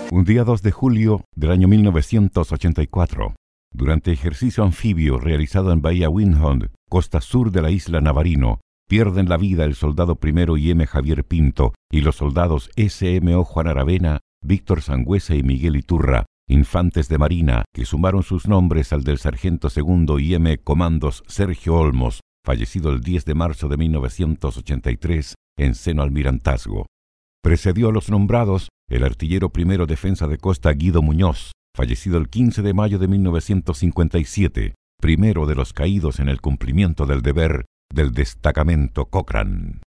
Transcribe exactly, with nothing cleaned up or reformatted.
Un día dos de julio del año mil novecientos ochenta y cuatro, durante ejercicio anfibio realizado en Bahía Windham, costa sur de la isla Navarino, pierden la vida el soldado primero I M Javier Pinto y los soldados S M O Juan Aravena, Víctor Sangüesa y Miguel Iturra, infantes de marina, que sumaron sus nombres al del sargento segundo I M Comandos Sergio Olmos, fallecido el diez de marzo de mil novecientos ochenta y tres en seno almirantazgo. Precedió a los nombrados el artillero primero defensa de costa Guido Muñoz, fallecido el quince de mayo de mil novecientos cincuenta y siete, primero de los caídos en el cumplimiento del deber del destacamento Cochrane.